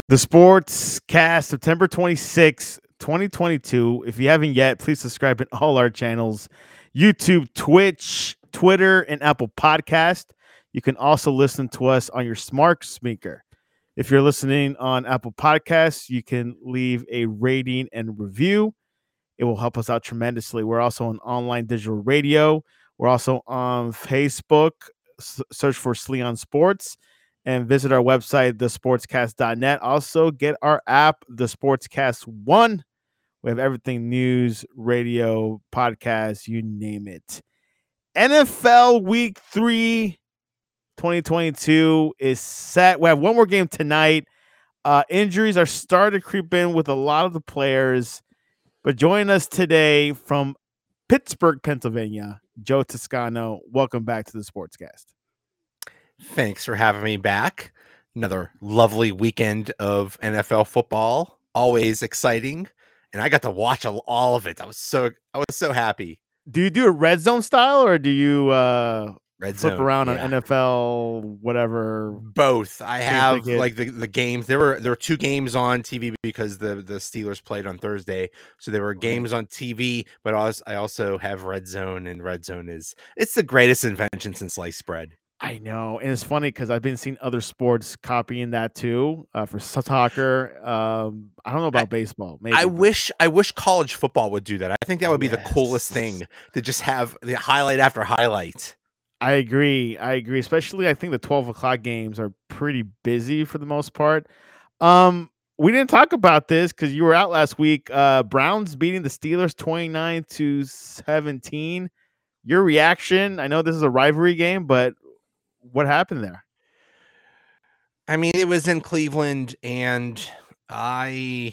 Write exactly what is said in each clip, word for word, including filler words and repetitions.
The Sports Cast, September twenty-sixth, twenty twenty-two. If you haven't yet, please subscribe in all our channels, YouTube, Twitch, Twitter, and Apple Podcast. You can also listen to us on your smart speaker. If you're listening on Apple Podcasts, you can leave a rating and review. It will help us out tremendously. We're also on online digital radio. We're also on Facebook. S- search for Sleon Sports and visit our website, the sportscast dot net. Also, get our app, The Sportscast One. We have everything: news, radio, podcasts, you name it. N F L Week three twenty twenty-two is set. We have one more game tonight. Uh, injuries are starting to creep in with a lot of the players. But join us today from Pittsburgh, Pennsylvania, Joe Toscano. Welcome back to the Sportscast. Thanks for having me back. Another lovely weekend of N F L football. Always exciting. And I got to watch all of it. I was so I was so happy. Do you do a red zone style or do you uh, Red flip zone, around yeah. on N F L, whatever? Both. I have ticket? like the, the games. There were there were two games on T V because the, the Steelers played on Thursday. So there were games on T V, but also, I also have red zone, and red zone is it's the greatest invention since sliced bread. I know, and it's funny because I've been seeing other sports copying that too. Uh, for soccer, um, I don't know about I, baseball. Maybe I but- wish I wish college football would do that. I think that would be Yes. the coolest thing to just have the highlight after highlight. I agree. I agree. Especially, I think the twelve o'clock games are pretty busy for the most part. Um, we didn't talk about this because you were out last week. Uh, Browns beating the Steelers twenty-nine to seventeen. Your reaction? I know this is a rivalry game, but what happened there? I mean, it was in Cleveland, and I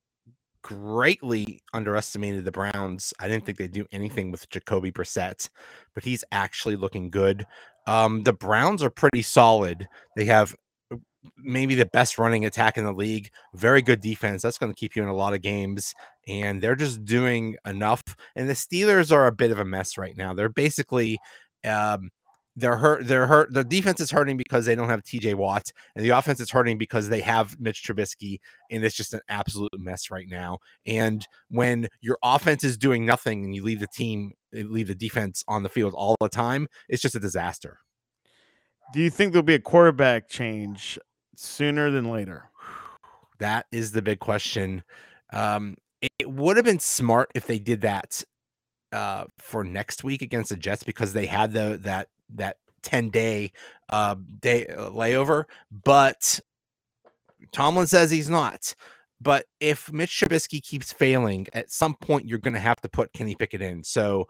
greatly underestimated the Browns. I didn't think they'd do anything with Jacoby Brissett, but he's actually looking good. Um, the Browns are pretty solid. They have maybe the best running attack in the league, very good defense. That's going to keep you in a lot of games, and they're just doing enough. And the Steelers are a bit of a mess right now. They're basically um, they're hurt. They're hurt. The defense is hurting because they don't have T J Watt, and the offense is hurting because they have Mitch Trubisky, and it's just an absolute mess right now. And when your offense is doing nothing and you leave the team, leave the defense on the field all the time, it's just a disaster. Do you think there'll be a quarterback change sooner than later? That is the big question. Um, it, it would have been smart if they did that uh, for next week against the Jets because they had the that that ten day uh, day uh, layover. But Tomlin says he's not. But if Mitch Trubisky keeps failing, at some point you're going to have to put Kenny Pickett in. So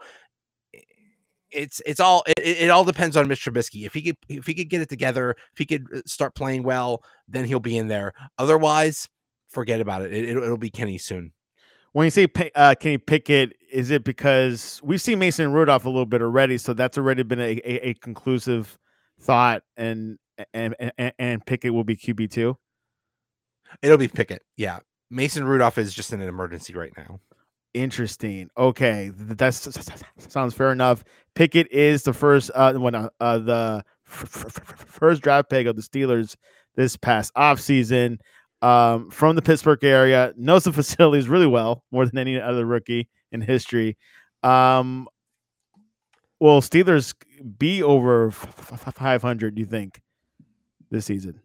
it's it's all it, it all depends on Mitch Trubisky. If he could if he could get it together, if he could start playing well, then he'll be in there. Otherwise, forget about it. it it'll be Kenny soon. When you say uh, Kenny Pickett, is it because we've seen Mason Rudolph a little bit already, so that's already been a, a, a conclusive thought, and and, and and Pickett will be Q B two? It'll be Pickett. Yeah, Mason Rudolph is just in an emergency right now. Interesting. Okay, that sounds fair enough. Pickett is the first, uh, when uh, uh, the f- f- first draft pick of the Steelers this past offseason. Um, from the Pittsburgh area, knows the facilities really well, more than any other rookie in history. Um, will Steelers be over five hundred, do you think, this season?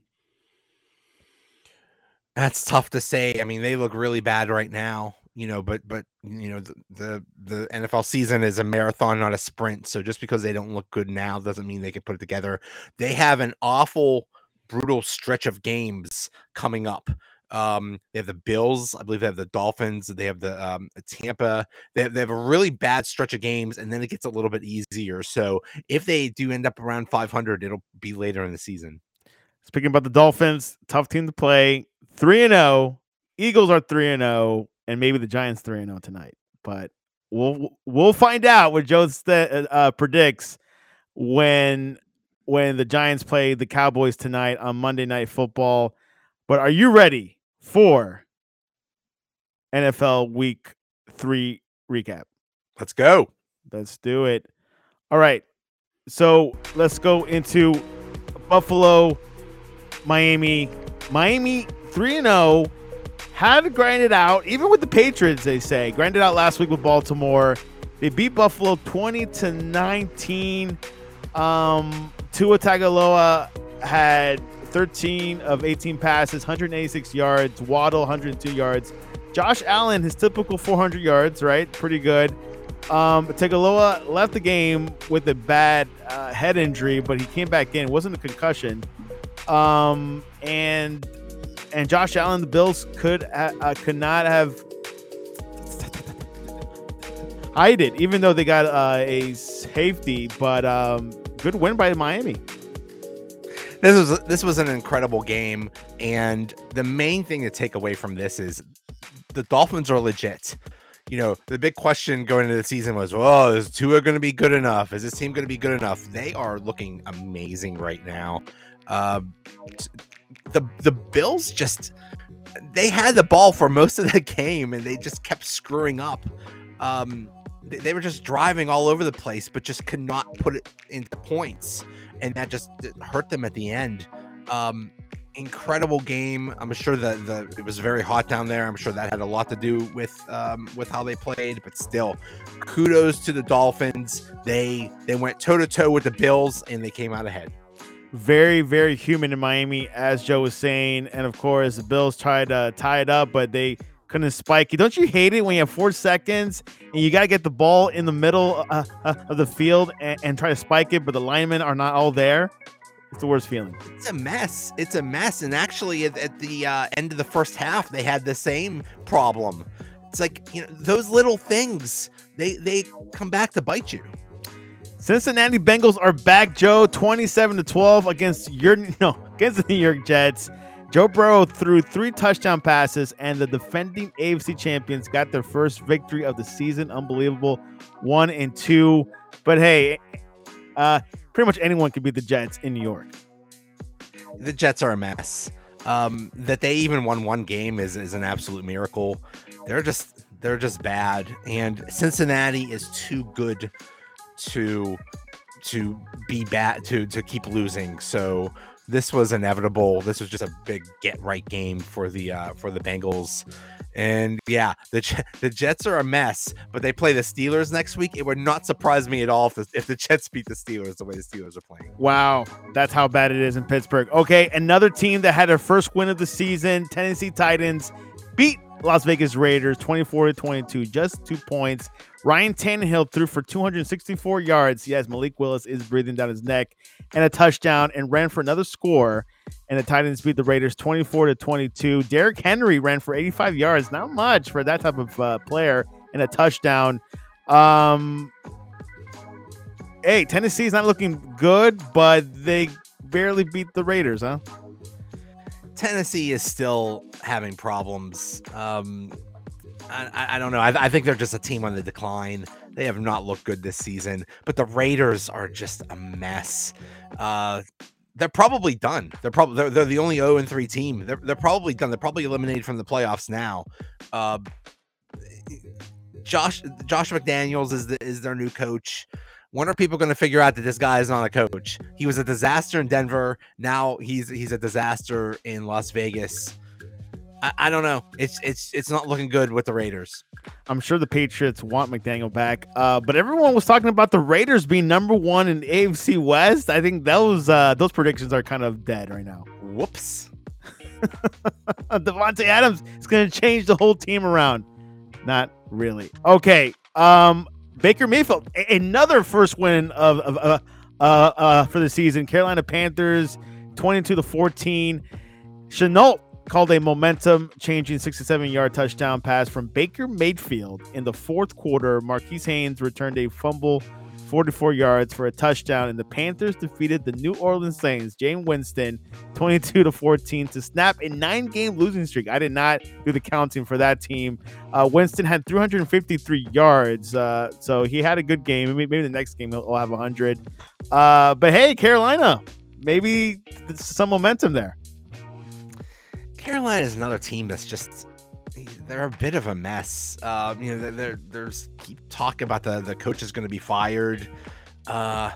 That's tough to say. I mean, they look really bad right now, you know, but, but, you know, the, the, the N F L season is a marathon, not a sprint. So just because they don't look good now doesn't mean they can put it together. They have an awful, brutal stretch of games coming up. Um, they have the Bills, I believe they have the Dolphins, they have the um, Tampa. They have, they have a really bad stretch of games, and then it gets a little bit easier. So if they do end up around five hundred, it'll be later in the season. Speaking about the Dolphins, tough team to play. three and oh. Eagles are three and oh, and maybe the Giants three and oh tonight. But we'll we'll find out what Joe st- uh, predicts when when the Giants play the Cowboys tonight on Monday Night Football. But are you ready for N F L Week three recap? Let's go. Let's do it. All right. So let's go into Buffalo, Miami. Miami three and oh. Had to grind it out, even with the Patriots, they say. Grinded out last week with Baltimore. They beat Buffalo twenty to nineteen. Um, Tua Tagovailoa had thirteen of eighteen passes, one hundred eighty-six yards. Waddle, one hundred two yards. Josh Allen, his typical four hundred yards, right? Pretty good. Um, Tagovailoa left the game with a bad uh, head injury, but he came back in. It wasn't a concussion. Um, and and Josh Allen, the Bills could ha- uh, could not have hide it, even though they got uh, a safety. But um, good win by Miami. This was this was an incredible game, and the main thing to take away from this is the Dolphins are legit. You know, the big question going into the season was, "Oh, is Tua going to be good enough? Is this team going to be good enough?" They are looking amazing right now. Uh, the the Bills just they had the ball for most of the game, and they just kept screwing up. Um, they, they were just driving all over the place, but just could not put it into points, and that just hurt them at the end. Um, incredible game. I'm sure that the it was very hot down there. I'm sure that had a lot to do with um, with how they played, but still, kudos to the Dolphins. They they went toe to toe with the Bills, and they came out ahead. Very, very human in Miami, as Joe was saying. And of course, the Bills tried to tie it up, but they couldn't spike it. Don't you hate it when you have four seconds and you got to get the ball in the middle uh, uh, of the field and, and try to spike it, but the linemen are not all there? It's the worst feeling. It's a mess. It's a mess. And actually, at, at the uh, end of the first half, they had the same problem. It's like, you know, those little things, they they come back to bite you. Cincinnati Bengals are back, Joe, twenty-seven to twelve against your no against the New York Jets. Joe Burrow threw three touchdown passes, and the defending A F C champions got their first victory of the season. Unbelievable, one and two. But hey, uh, pretty much anyone could beat the Jets in New York. The Jets are a mess. Um, that they even won one game is is an absolute miracle. They're just they're just bad, and Cincinnati is too good to to be bad to to keep losing. So this was inevitable. This was just a big get right game for the uh for the Bengals. And yeah, the the Jets are a mess, but they play the Steelers next week. It would not surprise me at all if the, if the Jets beat the Steelers the way the Steelers are playing. Wow, that's how bad it is in Pittsburgh. Okay, another team that had their first win of the season, Tennessee Titans, beat Las Vegas Raiders twenty-four to twenty-two, just two points. Ryan Tannehill threw for two hundred sixty-four yards. Yes, Malik Willis is breathing down his neck, and a touchdown, and ran for another score. And the Titans beat the Raiders twenty-four to twenty-two. Derrick Henry ran for eighty-five yards. Not much for that type of uh, player, and a touchdown. Um, hey, Tennessee's not looking good, but they barely beat the Raiders, huh? Tennessee is still having problems. Um, I, I don't know. I, I think they're just a team on the decline. They have not looked good this season, but the Raiders are just a mess. Uh, they're probably done. They're probably they're, they're the only oh and three team. They're they're probably done. They're probably eliminated from the playoffs now. Uh, Josh Josh McDaniels is the, is their new coach. When are people going to figure out that this guy is not a coach? He was a disaster in Denver. Now he's he's a disaster in Las Vegas. I, I don't know. It's it's it's not looking good with the Raiders. I'm sure the Patriots want McDaniel back, uh, but everyone was talking about the Raiders being number one in the A F C West. I think those uh, those predictions are kind of dead right now. Whoops. Devontae Adams is going to change the whole team around. Not really. Okay. Um, Baker Mayfield, a- another first win of, of uh, uh, uh, for the season. Carolina Panthers, twenty-two to fourteen. Shenault called a momentum-changing sixty-seven-yard touchdown pass from Baker Mayfield in the fourth quarter. Marquise Haynes returned a fumble, forty-four yards for a touchdown, and the Panthers defeated the New Orleans Saints, Jameis Winston, twenty-two to fourteen, to snap a nine-game losing streak. I did not do the counting for that team. Uh, Winston had three hundred fifty-three yards, uh, so he had a good game. Maybe, maybe the next game he'll, he'll have one hundred. Uh, but hey, Carolina, maybe some momentum there. Carolina is another team that's just they're a bit of a mess. Uh, you know, they're, they're there's keep talking about the the coach is going to be fired. Uh,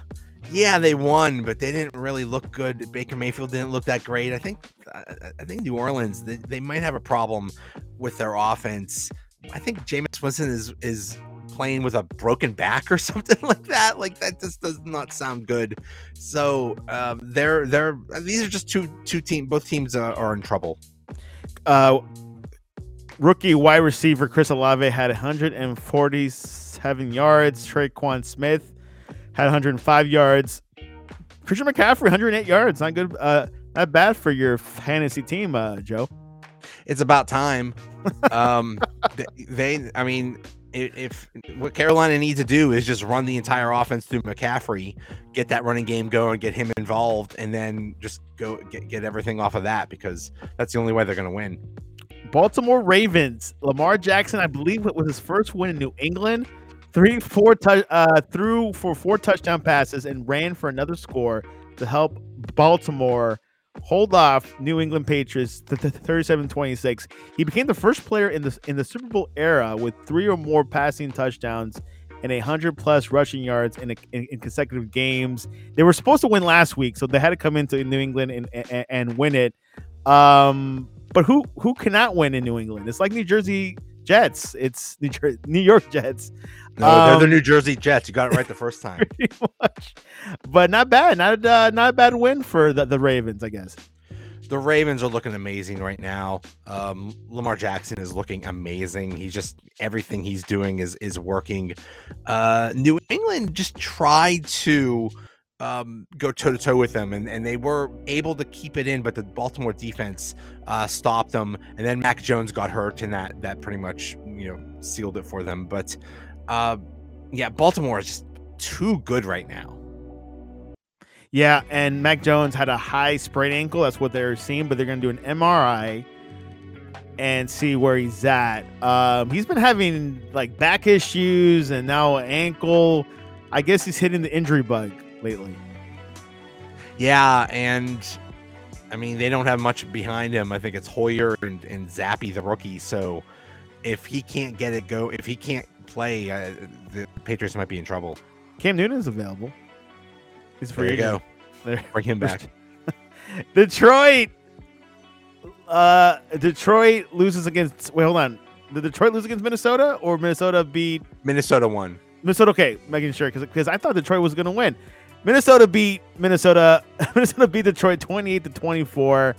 Yeah, they won, but they didn't really look good. Baker Mayfield didn't look that great. I think I, I think New Orleans, they, they might have a problem with their offense. I think Jameis Winston is is playing with a broken back or something like that. Like that just does not sound good. So um, they're they're these are just two two team. Both teams uh, are in trouble. Uh, rookie wide receiver Chris Olave had one hundred forty-seven yards. Traquan Smith had one hundred five yards. Christian McCaffrey one hundred eight yards. Not good. Uh, not bad for your fantasy team, uh, Joe. It's about time. Um, they, they, I mean, if, if what Carolina needs to do is just run the entire offense through McCaffrey, get that running game going, get him involved, and then just go get, get everything off of that, because that's the only way they're going to win. Baltimore Ravens. Lamar Jackson, I believe it was his first win in New England. Three, four, tu- uh, threw for four touchdown passes and ran for another score to help Baltimore hold off New England Patriots thirty-seven twenty-six. He became the first player in the in the Super Bowl era with three or more passing touchdowns and a hundred plus rushing yards in, a, in in consecutive games. They were supposed to win last week, so they had to come into New England and and, and win it. Um, but who who cannot win in New England? It's like New Jersey Jets. It's New, Jer- New York Jets. No, um, they're the New Jersey Jets. You got it right the first time. Pretty much. But not bad. Not uh, not a bad win for the, the Ravens, I guess. The Ravens are looking amazing right now. Um, Lamar Jackson is looking amazing. He's just everything he's doing is is working. Uh, New England just tried to um, go toe to toe with them, and, and they were able to keep it in, but the Baltimore defense uh, stopped them. And then Mac Jones got hurt, and that that pretty much you know sealed it for them. But uh, yeah, Baltimore is just too good right now. Yeah, and Mac Jones had a high sprained ankle. That's what they're seeing, but they're going to do an M R I and see where he's at. Um, he's been having like back issues and now an ankle. I guess he's hitting the injury bug lately. Yeah, and I mean, they don't have much behind him. I think it's Hoyer and, and Zappy, the rookie. So if he can't get it go, if he can't play, uh, the Patriots might be in trouble. Cam Newton's available. He's free. There you go. There. Bring him back. Detroit. Uh, Detroit loses against. Wait, hold on. Did Detroit lose against Minnesota, or Minnesota beat Minnesota? Won. Minnesota. Okay, making sure because because I thought Detroit was going to win. Minnesota beat Minnesota. Minnesota beat Detroit twenty-eight to twenty-four.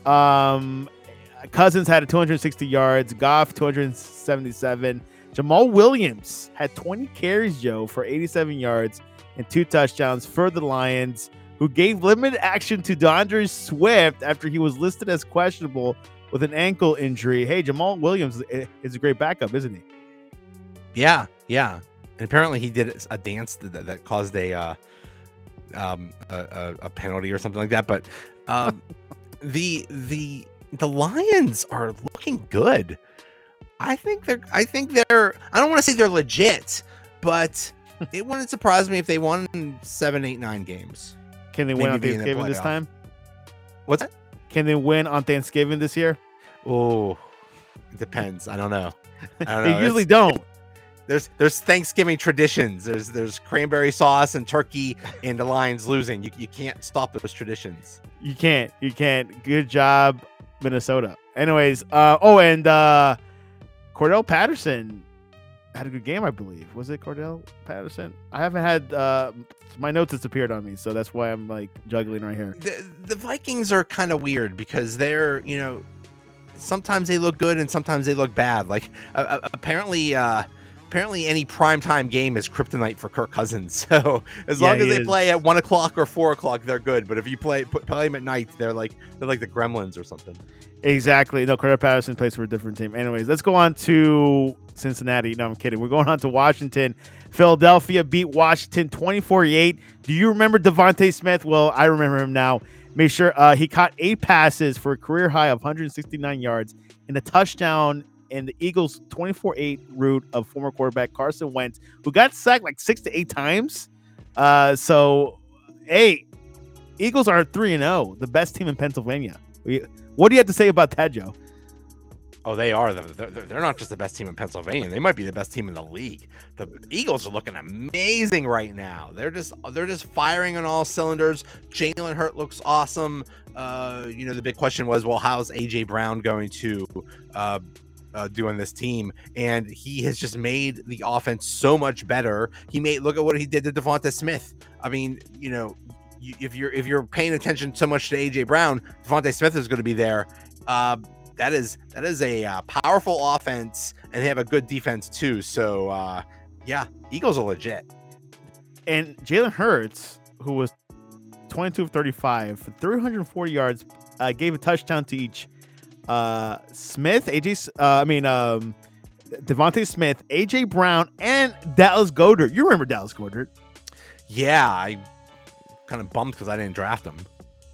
Um, Cousins had two hundred sixty yards. Goff two hundred seventy-seven. Jamal Williams had twenty carries, Joe, for eighty-seven yards and two touchdowns for the Lions, who gave limited action to DeAndre Swift after he was listed as questionable with an ankle injury. Hey, Jamal Williams is a great backup, isn't he? Yeah, yeah. And apparently he did a dance that, that caused a, uh, um, a a penalty or something like that. But um, the the the Lions are looking good. I think they're. I think they're. I don't want to say they're legit, but it wouldn't surprise me if they won seven, eight, nine games. Can they win on Thanksgiving this time? What's that? Can they win on Thanksgiving this year? Oh, it depends. I don't know. I don't they know. usually it's, don't. There's there's Thanksgiving traditions. There's there's cranberry sauce and turkey and the Lions losing. You you can't stop those traditions. You can't. You can't. Good job, Minnesota. Anyways, uh oh, and uh Cordell Patterson had a good game, I believe. Was it Cordell Patterson? I haven't had uh my notes disappeared on me, so that's why I'm like juggling right here. The the Vikings are kind of weird because they're, you know, sometimes they look good and sometimes they look bad. Like uh, apparently uh apparently any primetime game is kryptonite for Kirk Cousins. So as yeah, long as they is. play at one o'clock or four o'clock, they're good. But if you play put, play them at night, they're like they're like the Gremlins or something. Exactly. No, Cordell Patterson plays for a different team. Anyways, let's go on to Cincinnati. No, I'm kidding. We're going on to Washington. Philadelphia beat Washington twenty-four to eight. Do you remember Devontae Smith? Well, I remember him now. Make sure uh, he caught eight passes for a career high of one hundred sixty-nine yards and a touchdown in the Eagles' twenty-four eight route of former quarterback Carson Wentz, who got sacked like six to eight times. Uh, so, hey, Eagles are three and oh, the best team in Pennsylvania. We, what do you have to say about that, Joe? Oh, they are. They're, they're not just the best team in Pennsylvania. They might be the best team in the league. The Eagles are looking amazing right now. They're just they're just firing on all cylinders. Jalen Hurts looks awesome. Uh, you know, the big question was, well, how's A J Brown going to uh, uh, do on this team? And he has just made the offense so much better. He made look at what he did to Devonta Smith. I mean, you know, you, if you're if you're paying attention so much to A J Brown, Devonta Smith is going to be there. Uh, That is that is a uh, powerful offense, and they have a good defense too. So, uh, yeah, Eagles are legit. And Jalen Hurts, who was twenty-two of thirty-five for three hundred forty yards, uh, gave a touchdown to each. Uh, Smith, A J, uh, I mean, um, Devontae Smith, A J Brown, and Dallas Goedert. You remember Dallas Goedert? Yeah, I kind of bummed because I didn't draft him.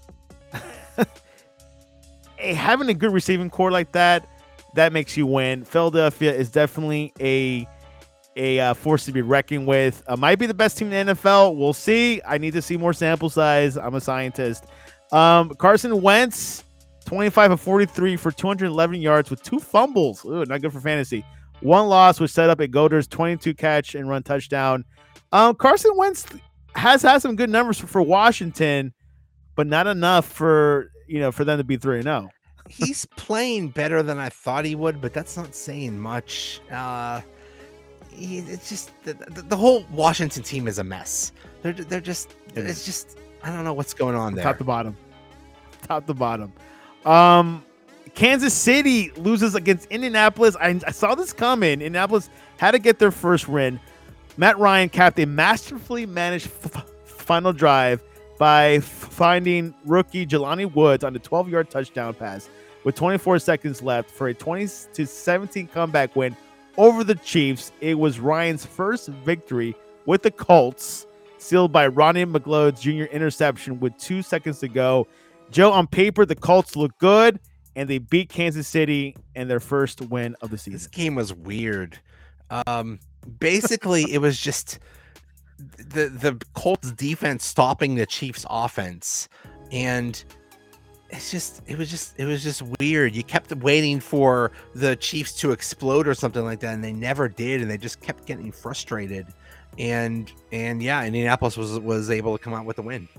Hey, having a good receiving core like that, that makes you win. Philadelphia is definitely a a uh, force to be reckoned with. Uh, might be the best team in the N F L. We'll see. I need to see more sample size. I'm a scientist. Um, Carson Wentz, twenty-five of forty-three for two hundred eleven yards with two fumbles. Ooh, not good for fantasy. One loss was set up at Goeder's twenty-two catch and run touchdown. Um, Carson Wentz has had some good numbers for, for Washington, but not enough for you know for them to be three and zero. He's playing better than I thought he would, but that's not saying much. Uh, he, it's just the, the, the whole Washington team is a mess. They're they're just it's just I don't know what's going on there. Top to bottom, top to bottom. Um, Kansas City loses against Indianapolis. I, I saw this coming. Indianapolis had to get their first win. Matt Ryan capped a masterfully managed f- final drive by f- finding rookie Jelani Woods on a twelve-yard touchdown pass with twenty-four seconds left for a twenty to seventeen comeback win over the Chiefs. It was Ryan's first victory with the Colts, sealed by Ronnie McLeod's junior interception with two seconds to go. Joe, on paper, the Colts look good, and they beat Kansas City in their first win of the season. This game was weird. Um, basically, it was just the the Colts defense stopping the Chiefs offense, and it's just it was just it was just weird. You kept waiting for the Chiefs to explode or something like that, and they never did, and they just kept getting frustrated. And and yeah, Indianapolis was was able to come out with a win.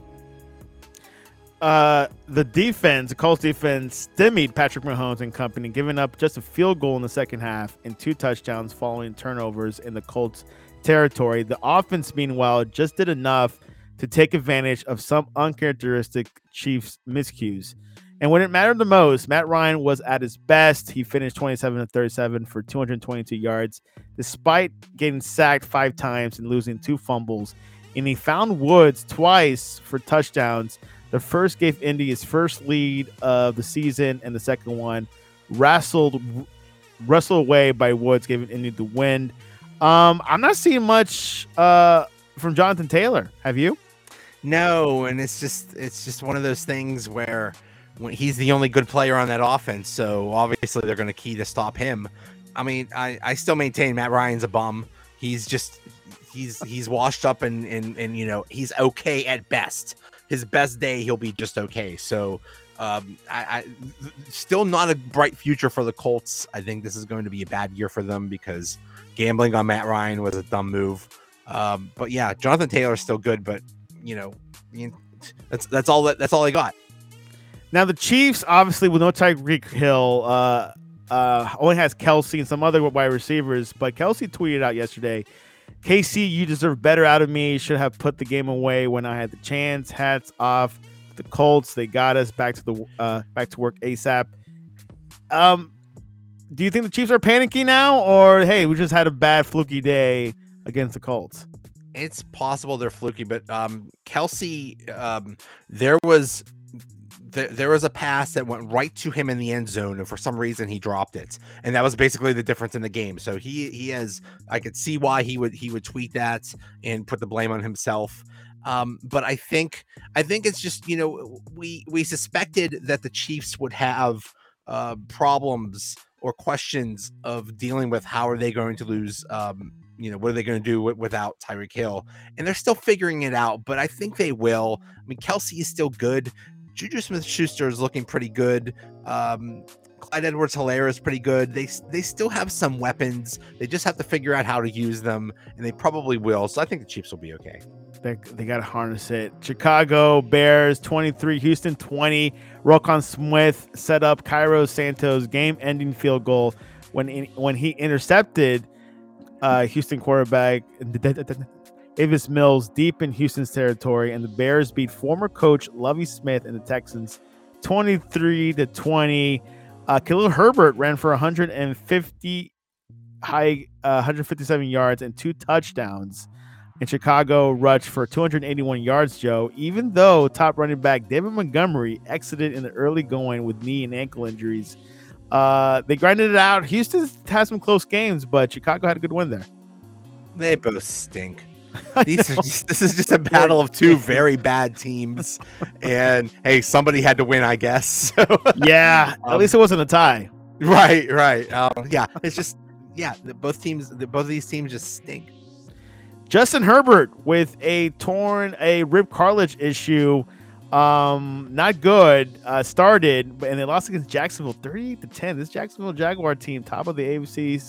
Uh, the defense, the Colts defense, stymied Patrick Mahomes and company, giving up just a field goal in the second half and two touchdowns following turnovers in the Colts territory. The offense, meanwhile, just did enough to take advantage of some uncharacteristic Chiefs miscues. And when it mattered the most, Matt Ryan was at his best. He finished twenty-seven of thirty-seven for two hundred twenty-two yards, despite getting sacked five times and losing two fumbles. And he found Woods twice for touchdowns. The first gave Indy his first lead of the season, and the second one wrestled, wrestled away by Woods, giving Indy the win. Um, I'm not seeing much uh, from Jonathan Taylor. Have you? No, and it's just it's just one of those things where when he's the only good player on that offense, so obviously they're going to key to stop him. I mean, I, I still maintain Matt Ryan's a bum. He's just he's he's washed up and and and you know he's okay at best. His best day, he'll be just okay. So, um, I, I still not a bright future for the Colts. I think this is going to be a bad year for them because gambling on Matt Ryan was a dumb move. Um, but yeah, Jonathan Taylor's still good, but you know, that's that's all that that's all I got. Now the Chiefs, obviously, with no Tyreek Hill, uh, uh, only has Kelsey and some other wide receivers. But Kelsey tweeted out yesterday, K C, you deserve better out of me. Should have put the game away when I had the chance. Hats off to the Colts. They got us back to the uh, back to work ASAP. Um, do you think the Chiefs are panicking now, or hey, we just had a bad fluky day against the Colts? It's possible they're fluky, but um, Kelsey, um, there was. There, there was a pass that went right to him in the end zone, and for some reason he dropped it, and that was basically the difference in the game. So he he has, I could see why he would he would tweet that and put the blame on himself. Um, but I think I think it's just you know we we suspected that the Chiefs would have uh, problems or questions of dealing with how are they going to lose. Um, you know what are they going to do w- without Tyreek Hill, and they're still figuring it out. But I think they will. I mean, Kelsey is still good. Juju Smith-Schuster is looking pretty good. Um, Clyde Edwards-Helaire is pretty good. They they still have some weapons. They just have to figure out how to use them, and they probably will. So I think the Chiefs will be okay. They, they got to harness it. Chicago Bears twenty-three, Houston twenty. Roquan Smith set up Cairo Santos game-ending field goal when in, when he intercepted uh, Houston quarterback Davis Mills deep in Houston's territory, and the Bears beat former coach Lovie Smith and the Texans twenty-three to twenty. Uh, Khalil Herbert ran for one hundred fifty high, uh, one hundred fifty-seven yards and two touchdowns. In Chicago, rushed for two hundred eighty-one yards, Joe, even though top running back David Montgomery exited in the early going with knee and ankle injuries. Uh, they grinded it out. Houston has some close games, but Chicago had a good win there. They both stink. These are just, this is just a battle of two very bad teams. And, hey, somebody had to win, I guess. So, yeah, at um, least it wasn't a tie. Right, right. Um, yeah, it's just, yeah, both teams, both of these teams just stink. Justin Herbert with a torn, a rib cartilage issue, um, not good. Uh, started, and they lost against Jacksonville, thirty-eight to ten. This Jacksonville Jaguar team, top of the A F C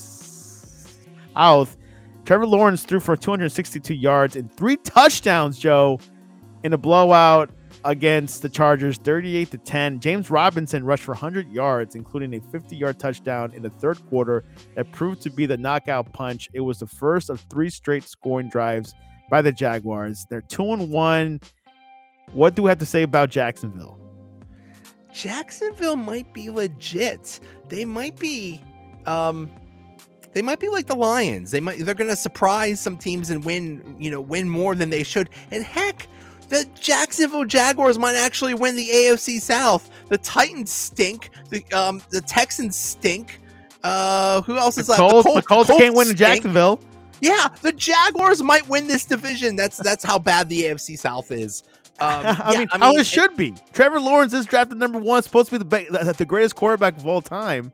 South. Trevor Lawrence threw for two hundred sixty-two yards and three touchdowns, Joe, in a blowout against the Chargers, thirty-eight to ten. James Robinson rushed for one hundred yards, including a fifty-yard touchdown in the third quarter that proved to be the knockout punch. It was the first of three straight scoring drives by the Jaguars. They're two and one. What do we have to say about Jacksonville? Jacksonville might be legit. They might be, um, they might be like the Lions. They might, they're going to surprise some teams and win, you know, win more than they should. And heck, the Jacksonville Jaguars might actually win the A F C South. The Titans stink. The um the Texans stink. Uh, who else is the left? Colts, The Colts, the Colts, Colts can't win in stink. Jacksonville. Yeah, the Jaguars might win this division. That's that's how bad the A F C South is. Um, I, yeah, mean, I how mean, it should be. Trevor Lawrence is drafted number one, supposed to be the be- the greatest quarterback of all time.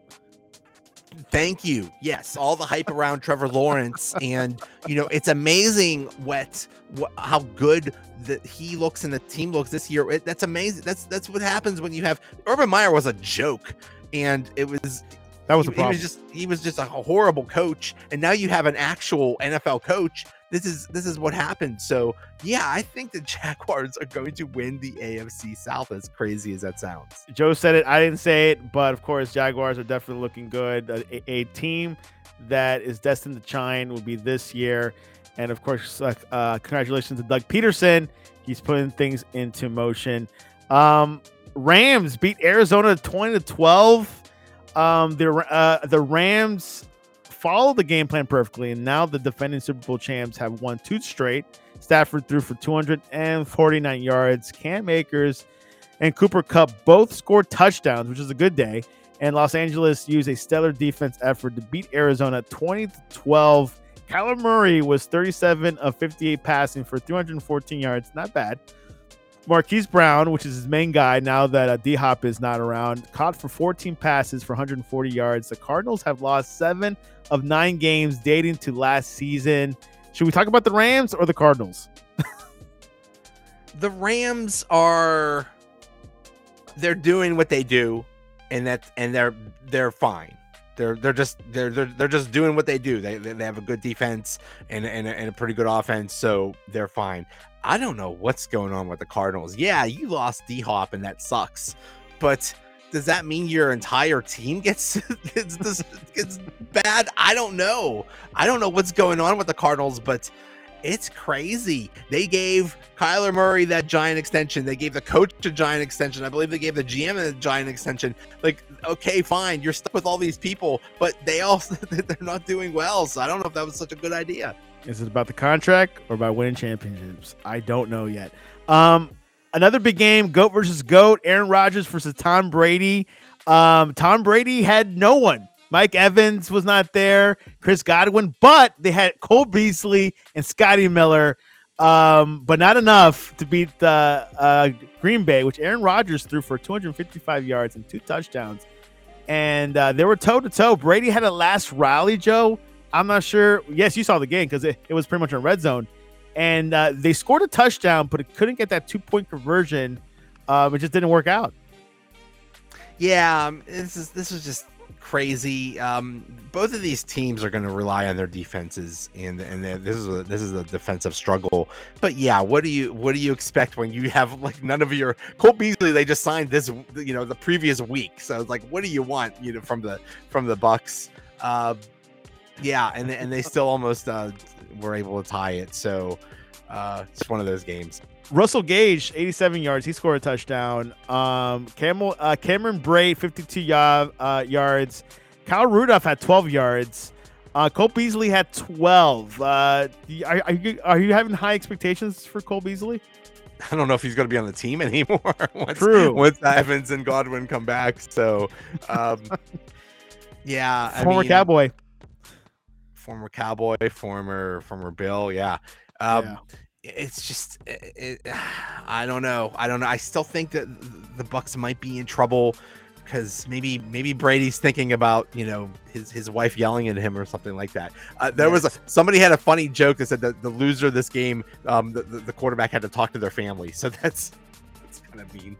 Thank you. Yes, all the hype around Trevor Lawrence, and you know it's amazing what, what how good that he looks and the team looks this year. It, that's amazing. That's that's what happens when you have Urban Meyer was a joke, and it was that was he, the problem. He was just he was just a horrible coach, and now you have an actual N F L coach. This is this is what happened. So yeah, I think the Jaguars are going to win the A F C South, as crazy as that sounds. Joe said it. I didn't say it, but of course, Jaguars are definitely looking good. A, a team that is destined to shine will be this year. And of course, uh, uh, congratulations to Doug Peterson. He's putting things into motion. Um, Rams beat Arizona twenty to twelve. Um, the uh, the Rams followed the game plan perfectly, and now the defending Super Bowl champs have won two straight. Stafford threw for two hundred forty-nine yards. Cam Akers and Cooper Kupp both scored touchdowns, which is a good day. And Los Angeles used a stellar defense effort to beat Arizona twenty to twelve. Kyler Murray was thirty-seven of fifty-eight passing for three hundred fourteen yards. Not bad. Marquise Brown, which is his main guy now that uh, D-Hop is not around, caught for fourteen passes for one hundred forty yards. The Cardinals have lost seven of nine games dating to last season. Should we talk about the Rams or the Cardinals? The Rams are they're doing what they do, and that and they're they're fine. They're they're just they're they're, they're just doing what they do. They they have a good defense and and a, and a pretty good offense, so they're fine. I don't know what's going on with the Cardinals. Yeah, you lost D-Hop and that sucks, but does that mean your entire team gets gets, this, gets bad? I don't know. I don't know what's going on with the Cardinals, but it's crazy. They gave Kyler Murray that giant extension. They gave the coach a giant extension. I believe they gave the G M a giant extension. Like, okay, fine, you're stuck with all these people, but they all they're not doing well. So I don't know if that was such a good idea. Is it about the contract or about winning championships? I don't know yet. Um, another big game, GOAT versus GOAT. Aaron Rodgers versus Tom Brady. Um, Tom Brady had no one. Mike Evans was not there. Chris Godwin, but they had Cole Beasley and Scotty Miller, um, but not enough to beat the uh, Green Bay, which Aaron Rodgers threw for two hundred fifty-five yards and two touchdowns. And uh, they were toe-to-toe. Brady had a last rally, Joe. I'm not sure. Yes, you saw the game because it, it was pretty much on red zone. And uh, they scored a touchdown, but it couldn't get that two-point conversion. Um, it just didn't work out. Yeah, um, this is this is just crazy. Um, both of these teams are going to rely on their defenses, and and this is a this is a defensive struggle. But yeah, what do you what do you expect when you have like none of your Cole Beasley? They just signed this, you know, the previous week. So it's like, what do you want, you know, from the from the Bucks? Uh, yeah, and and they still almost uh, were able to tie it. So uh, it's one of those games. Russell Gage, eighty-seven yards. He scored a touchdown. Um, Camel, uh, Cameron Brate, fifty-two y- uh, yards. Kyle Rudolph had twelve yards. Uh, Cole Beasley had twelve. Uh, are, are you are you having high expectations for Cole Beasley? I don't know if he's going to be on the team anymore once, True. once Evans and Godwin come back. So, um, yeah, I former mean, Cowboy, former Cowboy, former former Bill. Yeah. Um, yeah. It's just, it, it, I don't know. I don't know. I still think that the Bucks might be in trouble because maybe maybe Brady's thinking about, you know, his, his wife yelling at him or something like that. Uh, there yes. was a, somebody had a funny joke that said that the loser of this game, um, the, the, the quarterback had to talk to their family. So that's that's kind of mean.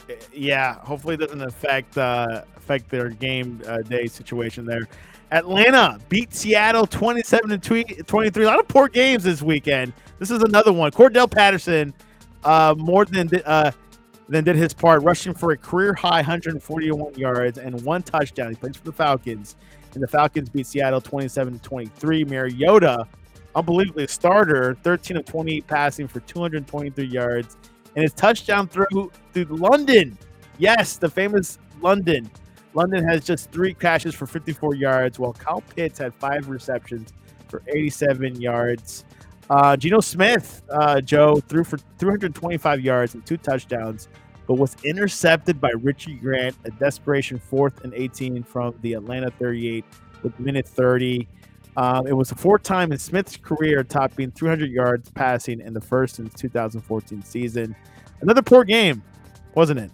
Yeah. Hopefully it doesn't affect uh, affect their game uh, day situation there. Atlanta beat Seattle twenty-seven to twenty-three. A lot of poor games this weekend. This is another one. Cordell Patterson, uh, more than uh, than did his part, rushing for a career high one hundred forty-one yards and one touchdown. He plays for the Falcons, and the Falcons beat Seattle twenty-seven to twenty-three. Mariota, unbelievably a starter, thirteen of twenty-eight passing for two hundred twenty-three yards, and his touchdown through through London. Yes, the famous London. London has just three catches for fifty-four yards, while Kyle Pitts had five receptions for eighty-seven yards. Uh, Geno Smith, uh, Joe, threw for three hundred twenty-five yards and two touchdowns, but was intercepted by Richie Grant, a desperation fourth and eighteen from the Atlanta thirty-eight with minute thirty. Um, it was the fourth time in Smith's career topping three hundred yards passing in the first since two thousand fourteen season. Another poor game, wasn't it?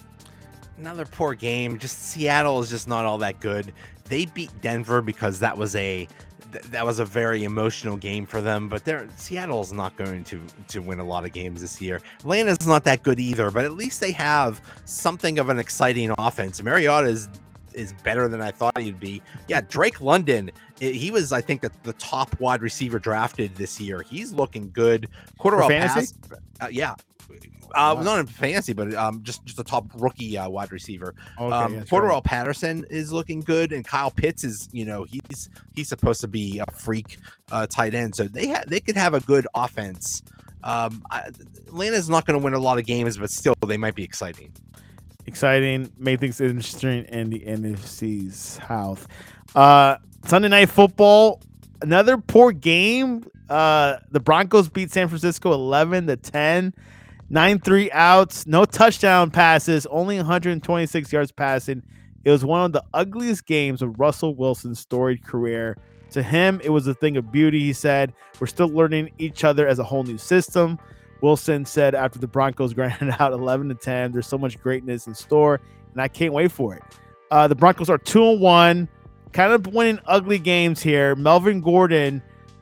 Another poor game. Just Seattle is just not all that good. They beat Denver because that was a th- that was a very emotional game for them. But they're Seattle's not going to to win a lot of games this year. Atlanta's not that good either. But at least they have something of an exciting offense. Mariota is is better than I thought he'd be. Yeah, Drake London. It, he was, I think, the, the top wide receiver drafted this year. He's looking good. Quarterback pass. Uh, yeah. Uh, wow. Not in fantasy, but um, just just a top rookie uh, wide receiver. Okay, um, yeah, Cordell right. Patterson is looking good, and Kyle Pitts is, you know, he's he's supposed to be a freak uh, tight end, so they ha- they could have a good offense. Um, I, Atlanta's not going to win a lot of games, but still, they might be exciting. Exciting, make things interesting in the N F C South. Uh, Sunday Night Football, another poor game. Uh, the Broncos beat San Francisco eleven to ten. nine three outs, no touchdown passes, only one hundred twenty-six yards passing. It was one of the ugliest games of Russell Wilson's storied career. To him, it was a thing of beauty, he said. We're still learning each other as a whole new system. Wilson said after the Broncos grinded out eleven to ten, there's so much greatness in store, and I can't wait for it. Uh, the Broncos are two and one, kind of winning ugly games here. Melvin Gordon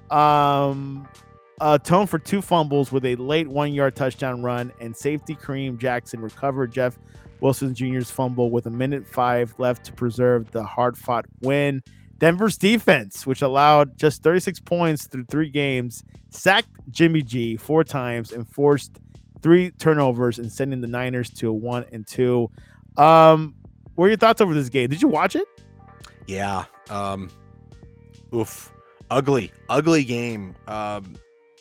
um, atoned for two fumbles with a late one-yard touchdown run, and safety Kareem Jackson recovered Jeff Wilson Junior's fumble with a minute five left to preserve the hard-fought win. Denver's defense, which allowed just thirty-six points through three games, sacked Jimmy G four times and forced three turnovers and sending the Niners to a one and two. Um, what are your thoughts over this game? Did you watch it? Yeah. Um, oof. Ugly, ugly game. Um,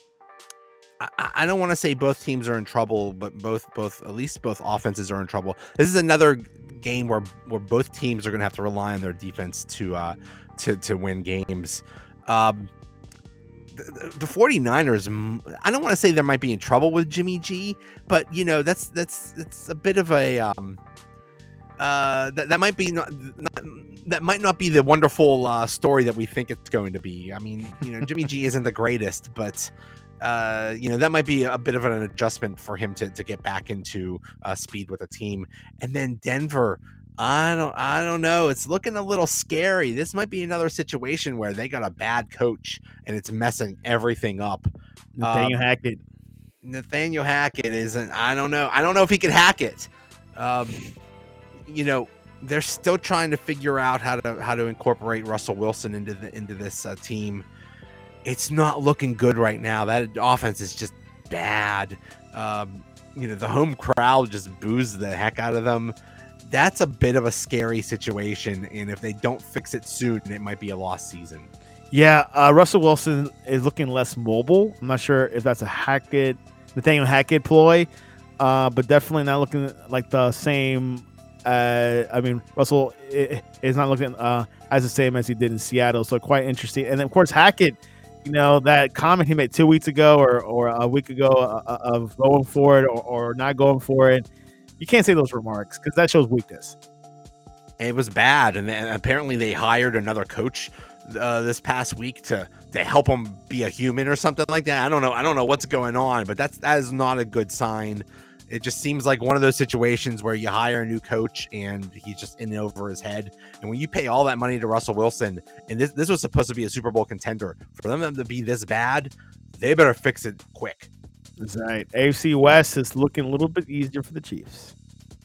I, I don't want to say both teams are in trouble, but both, both, at least both offenses are in trouble. This is another game where, where both teams are going to have to rely on their defense to, uh, to, to win games. Um, the, the 49ers, I don't want to say they might be in trouble with Jimmy G, but you know, that's, that's, that's a bit of a, um, uh, that, that might be not, not, that might not be the wonderful, uh, story that we think it's going to be. I mean, you know, Jimmy G isn't the greatest, but, uh, you know, that might be a bit of an adjustment for him to, to get back into uh, speed with a team. And then Denver, I don't, I don't know. It's looking a little scary. This might be another situation where they got a bad coach and it's messing everything up. Nathaniel um, Hackett. Nathaniel Hackett isn't. I don't know. I don't know if he can hack it. Um, you know, they're still trying to figure out how to how to incorporate Russell Wilson into the into this uh, team. It's not looking good right now. That offense is just bad. Um, you know, the home crowd just boos the heck out of them. That's a bit of a scary situation, and if they don't fix it soon, it might be a lost season. Yeah, uh, Russell Wilson is looking less mobile. I'm not sure if that's a Hackett, Nathaniel Hackett ploy, uh, but definitely not looking like the same. Uh, I mean, Russell is not looking uh, as the same as he did in Seattle, so quite interesting. And then, of course, Hackett, you know, that comment he made two weeks ago or, or a week ago uh, of going for it or, or not going for it, you can't say those remarks because that shows weakness. It was bad, and then apparently they hired another coach uh, this past week to to help him be a human or something like that. I don't know. I don't know what's going on, but that's that is not a good sign. It just seems like one of those situations where you hire a new coach and he's just in over his head. And when you pay all that money to Russell Wilson, and this this was supposed to be a Super Bowl contender, for them to be this bad, they better fix it quick. That's right. A F C West is looking a little bit easier for the Chiefs.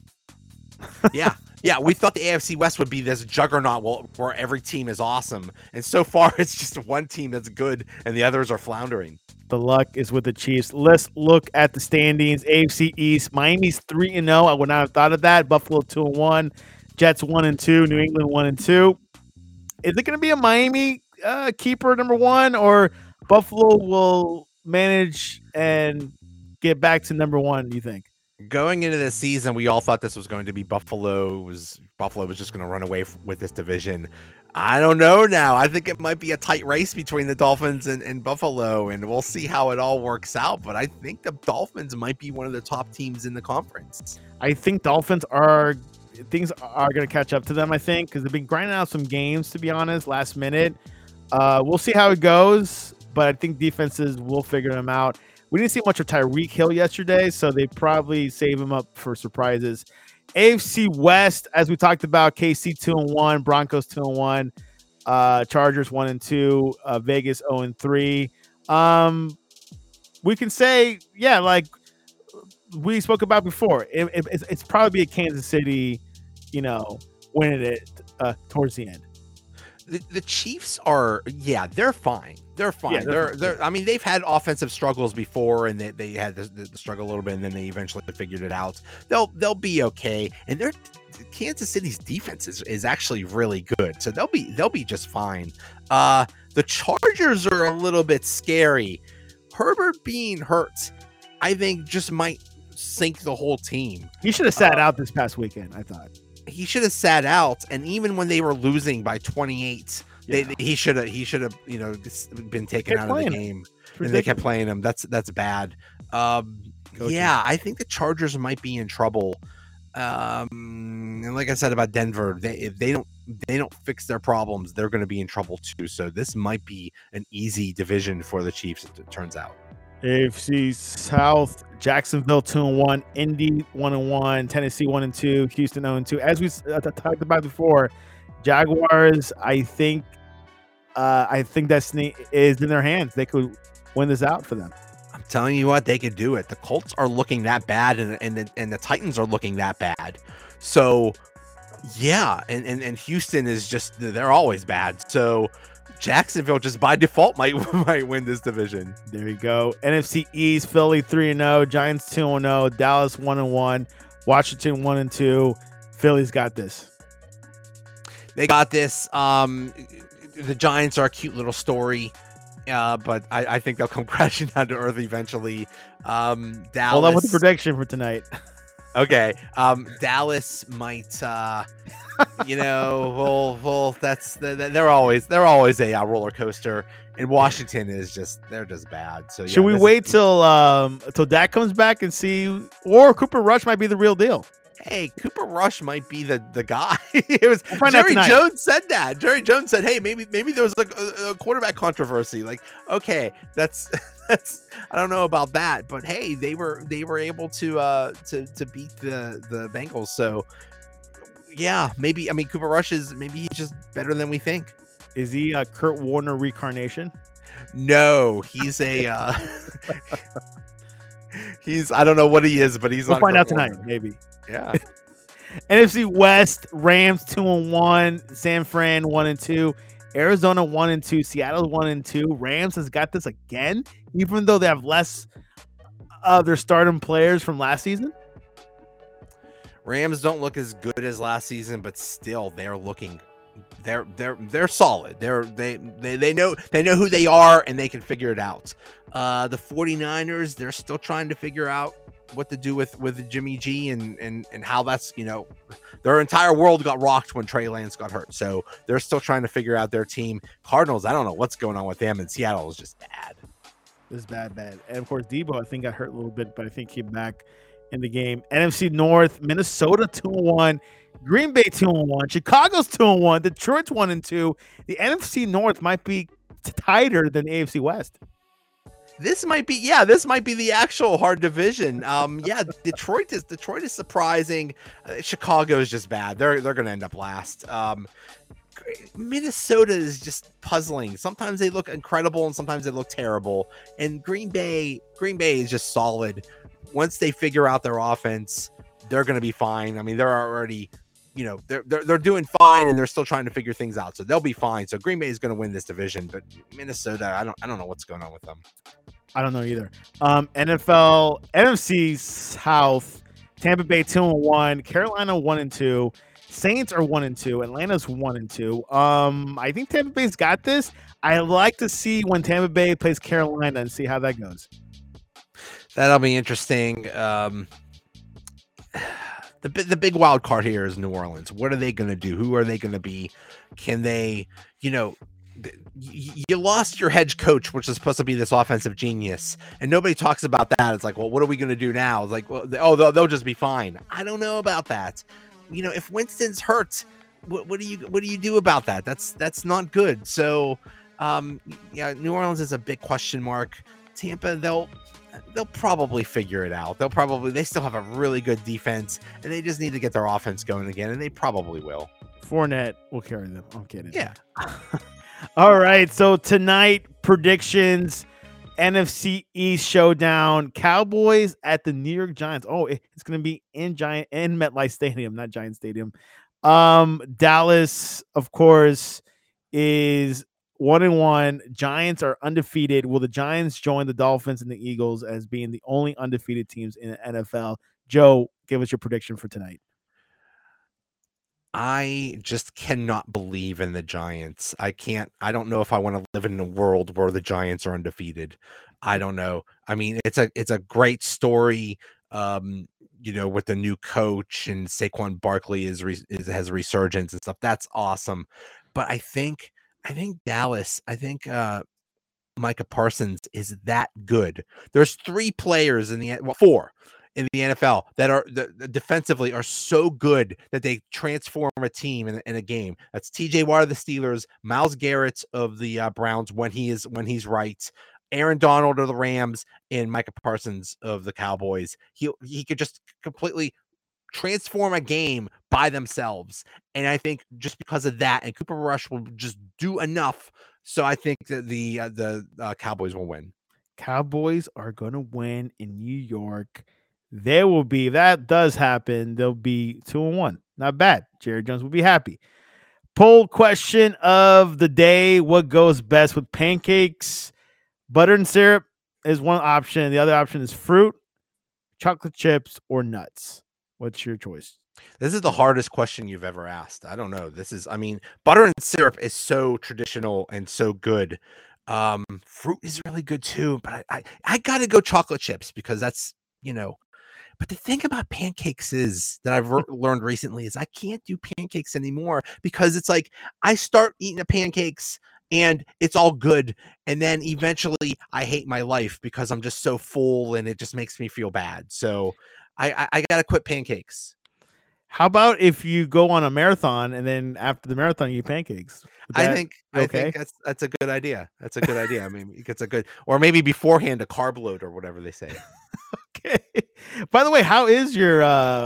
Yeah. Yeah, we thought the A F C West would be this juggernaut where every team is awesome. And so far, it's just one team that's good and the others are floundering. The luck is with the Chiefs. Let's look at the standings. A F C East, Miami's three and oh. I would not have thought of that. Buffalo two and one. Jets one and two. New England one and two. Is it going to be a Miami uh, keeper number one, or Buffalo will manage and get back to number one, do you think? Going into the season, we all thought this was going to be Buffalo. Was Buffalo was just going to run away f- with this division. I don't know now. I think it might be a tight race between the Dolphins and, and Buffalo, and we'll see how it all works out. But I think the Dolphins might be one of the top teams in the conference. I think Dolphins are things are going to catch up to them, I think, because they've been grinding out some games, to be honest, last minute. Uh, we'll see how it goes, but I think defenses will figure them out. We didn't see much of Tyreek Hill yesterday, so they probably save him up for surprises. A F C West, as we talked about, K C two and one, Broncos two and one, uh, Chargers one and two, uh, Vegas zero and three. Um, we can say, yeah, like we spoke about before, it, it, it's, it's probably a Kansas City, you know, winning it uh, towards the end. The, the Chiefs are, yeah, they're fine. They're fine. Yeah, they're, they're, they're, I mean, they've had offensive struggles before, and they, they had the, the struggle a little bit, and then they eventually figured it out. They'll they'll be okay. And they're Kansas City's defense is, is actually really good, so they'll be they'll be just fine. Uh, the Chargers are a little bit scary. Herbert being hurt, I think, just might sink the whole team. He should have sat uh, out this past weekend, I thought. He should have sat out, and even when they were losing by twenty-eight, yeah. they, he should have he should have you know been taken out of the game, and they kept playing him. That's that's bad. Um, yeah, I think the Chargers might be in trouble. Um, and like I said about Denver, they if they don't they don't fix their problems, they're going to be in trouble too. So this might be an easy division for the Chiefs, it turns out. A F C South, Jacksonville two and one, Indy one and one, Tennessee one and two, Houston zero and two. As we uh, talked about before, Jaguars, I think, uh, I think destiny is in their hands. They could win this out for them. I'm telling you what, they could do it. The Colts are looking that bad, and and the, and the Titans are looking that bad. So, yeah, and, and and Houston is just they're always bad. So. Jacksonville just by default might might win this division. There you go. N F C East, Philly three and zero, Giants two and zero, Dallas one and one, Washington one and two. Philly's got this. They got this. Um, the Giants are a cute little story, uh, but I, I think they'll come crashing down to earth eventually. Um, Dallas. Hold on with the prediction for tonight. Okay. Um, Dallas might. Uh, you know, well, well, that's they're always they're always a uh, roller coaster, and Washington is just they're just bad. So yeah, should we wait is, till um till Dak comes back and see, or Cooper Rush might be the real deal? Hey, Cooper Rush might be the the guy. It was we'll Jerry Jones said that. Jerry Jones said, "Hey, maybe maybe there was like a, a quarterback controversy." Like, okay, that's that's I don't know about that, but hey, they were they were able to uh to to beat the the Bengals, so. Yeah, maybe. I mean, Cooper Rush is maybe he's just better than we think. Is he a Kurt Warner reincarnation? No, he's a. Uh, he's. I don't know what he is, but he's. We'll on find Kurt out tonight, Warner. maybe. Yeah. N F C West, Rams two and one, San Fran one and two, Arizona one and two, Seattle one and two. Rams has got this again, even though they have less of their starting players from last season. Rams don't look as good as last season, but still they're looking they're they're they're solid. They're they they they know they know who they are and they can figure it out. Uh the 49ers, they're still trying to figure out what to do with with Jimmy G and and and how that's, you know, their entire world got rocked when Trey Lance got hurt. So they're still trying to figure out their team. Cardinals, I don't know what's going on with them, and Seattle is just bad. It's bad, bad. And of course, Debo, I think got hurt a little bit, but I think came back in the game. N F C North, Minnesota two and one, Green Bay two and one, Chicago's two and one, Detroit's one and two. The N F C North might be tighter than the A F C West. This might be, yeah, this might be the actual hard division. Um, yeah, Detroit is Detroit is surprising. Uh, Chicago is just bad. They're they're going to end up last. Um, Minnesota is just puzzling. Sometimes they look incredible and sometimes they look terrible. And Green Bay, Green Bay is just solid. Once they figure out their offense, they're going to be fine. I mean, they're already, you know, they're, they're they're doing fine and they're still trying to figure things out. So they'll be fine. So Green Bay is going to win this division, but Minnesota, I don't I don't know what's going on with them. I don't know either. Um, N F L, N F C South, Tampa Bay two and one, Carolina one and two, Saints are one and two, Atlanta's one and two. Um, I think Tampa Bay's got this. I like to see when Tampa Bay plays Carolina and see how that goes. That'll be interesting. Um, the the big wild card here is New Orleans. What are they going to do? Who are they going to be? Can they, you know, you lost your head coach, which is supposed to be this offensive genius, and nobody talks about that. It's like, well, what are we going to do now? It's like, well, oh, they'll, they'll just be fine. I don't know about that. You know, if Winston's hurt, what, what do you what do you do about that? That's that's not good. So, um, yeah, New Orleans is a big question mark. Tampa, they'll they'll probably figure it out. They'll probably they still have a really good defense, and they just need to get their offense going again, and they probably will. Fournette will carry them. I'm kidding. Yeah. All right, so tonight predictions, N F C East showdown, Cowboys at the New York Giants. Oh, it's going to be in Giant in MetLife Stadium, not Giant Stadium. Um, Dallas, of course, is one and one. Giants are undefeated. Will the Giants join the Dolphins and the Eagles as being the only undefeated teams in the N F L? Joe, give us your prediction for tonight. I just cannot believe in the Giants. I can't. I don't know if I want to live in a world where the Giants are undefeated. I don't know. I mean, it's a it's a great story. Um, you know, with the new coach and Saquon Barkley is, re, is has resurgence and stuff. That's awesome. But I think I think Dallas. I think uh, Micah Parsons is that good. There's three players in the well, four. in the N F L that are that defensively are so good that they transform a team in, in a game. That's T J Watt of the Steelers, Myles Garrett of the uh, Browns when he is when he's right, Aaron Donald of the Rams, and Micah Parsons of the Cowboys. He he could just completely transform a game by themselves, and I think just because of that, and Cooper Rush will just do enough. So I think that the uh, the uh, Cowboys will win. Cowboys are going to win in New York. There will be, if that does happen, they'll be two and one. Not bad. Jerry Jones will be happy. Poll question of the day: what goes best with pancakes? Butter and syrup is one option. The other option is fruit, chocolate chips, or nuts. What's your choice? This is the hardest question you've ever asked. I don't know. This is, I mean, butter and syrup is so traditional and so good. Um, fruit is really good too, but I, I, I got to go chocolate chips because that's, you know. But the thing about pancakes is that I've re- learned recently is I can't do pancakes anymore because it's like I start eating the pancakes and it's all good. And then eventually I hate my life because I'm just so full and it just makes me feel bad. So I, I, I got to quit pancakes. How about if you go on a marathon and then after the marathon you eat pancakes? I think okay? I think that's that's a good idea. That's a good idea. I mean, it's a good, or maybe beforehand a carb load or whatever they say. Okay. By the way, how is your uh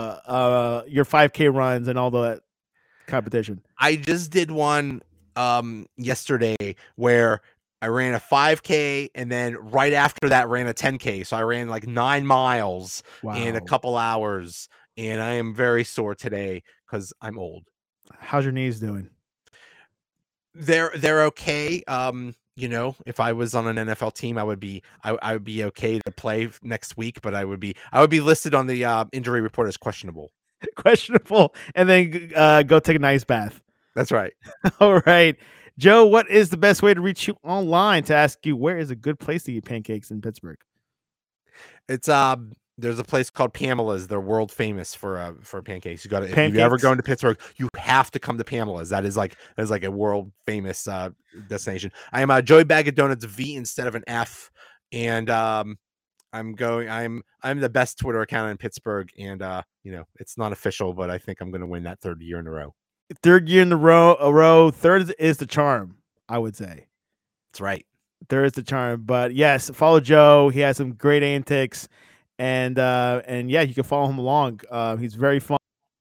uh your five K runs and all that competition? I just did one um yesterday where I ran a five K and then right after that ran a ten K. So I ran like nine miles Wow. in a couple hours. and I am very sore today because I'm old. How's your knees doing? They're they're okay. Um, you know, if I was on an N F L team, I would be I, I would be okay to play next week, but I would be I would be listed on the uh, injury report as questionable. Questionable, and then uh, go take a nice bath. That's right. All right. Joe, what is the best way to reach you online to ask you where is a good place to eat pancakes in Pittsburgh? It's um there's a place called Pamela's. They're world famous for uh for pancakes. You got to if Pancakes? you ever go into Pittsburgh, you have to come to Pamela's. That is like that is like a world famous uh destination. I am a Joey Bag of Donuts V instead of an F, and um I'm going. I'm I'm the best Twitter account in Pittsburgh, and uh you know it's not official, but I think I'm going to win that third year in a row. Third year in the row, a row. Third is the charm, I would say. That's right. There is the charm, but yes, follow Joe. He has some great antics, and uh, and yeah, you can follow him along. Uh, he's very fun.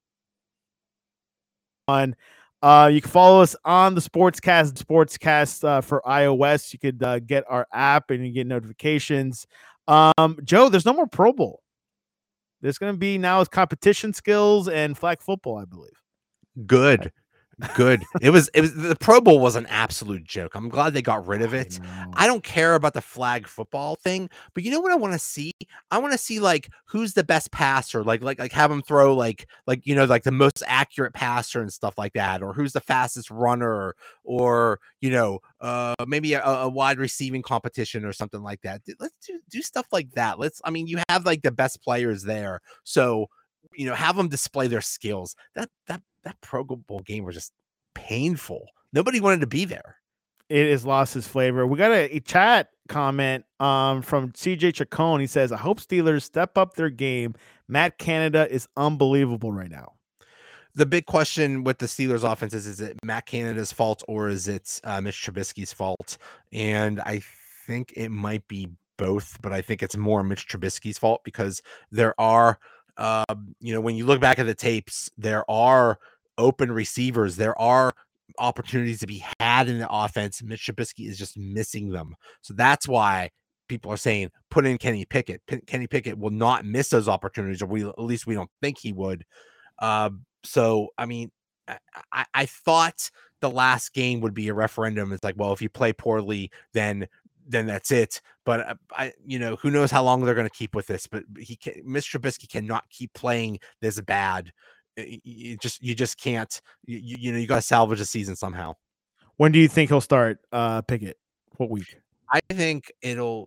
Uh, you can follow us on the Sportscast. Sportscast uh, for iOS. You could uh, get our app and you get notifications. Um, Joe, there's no more Pro Bowl. There's going to be now is competition skills and flag football, I believe. Good. Good. It was it was the Pro Bowl was an absolute joke. I'm glad they got rid of it. I, I don't care about the flag football thing, but you know what I want to see? I want to see like who's the best passer, like like like have them throw like like you know like the most accurate passer and stuff like that, or who's the fastest runner, or you know uh maybe a, a wide receiving competition or something like that. Let's do do stuff like that. Let's I mean you have like the best players there, so you know have them display their skills. That that that Pro Bowl game was just painful. Nobody wanted to be there. It has lost its flavor. We got a, a chat comment um, from C J Chacon. He says, I hope Steelers step up their game. Matt Canada is unbelievable right now. The big question with the Steelers offense is, is it Matt Canada's fault or is it uh, Mitch Trubisky's fault? And I think it might be both, but I think it's more Mitch Trubisky's fault because there are, uh, you know, when you look back at the tapes, there are open receivers. There are opportunities to be had in the offense. Mitch Trubisky is just missing them. So that's why people are saying put in Kenny Pickett. P- Kenny Pickett will not miss those opportunities, or we at least we don't think he would. Uh, so, I mean, I, I thought the last game would be a referendum. It's like, well, if you play poorly, then then that's it. But I, you know, who knows how long they're going to keep with this? But he, can, Mister Trubisky cannot keep playing this bad. You just you just can't you, you know you got to salvage the season somehow. When do you think he'll start uh Pickett? What week? I think it'll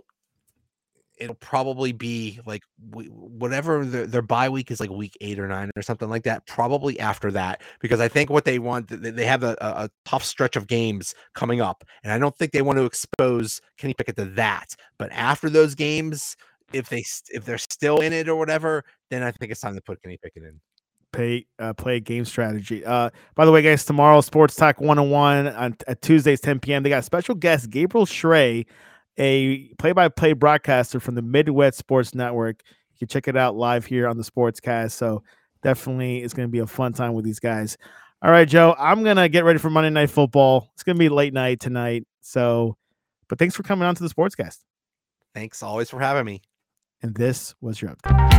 it'll probably be like whatever their, their bye week is, like week eight or nine or something like that, probably after that, because I think what they want, they have a, a tough stretch of games coming up, and I don't think they want to expose Kenny Pickett to that. But after those games, if they if they're still in it or whatever, then I think it's time to put Kenny Pickett in. Pay, uh, play game strategy. Uh, by the way, guys, tomorrow Sports Talk one oh one on at Tuesdays ten p.m. They got a special guest, Gabriel Schrey, a play-by-play broadcaster from the Midwest Sports Network. You can check it out live here on the Sportscast. So definitely, it's going to be a fun time with these guys. All right, Joe, I'm gonna get ready for Monday Night Football. It's gonna be late night tonight. So, but thanks for coming on to the Sportscast. Thanks always for having me. And this was your update.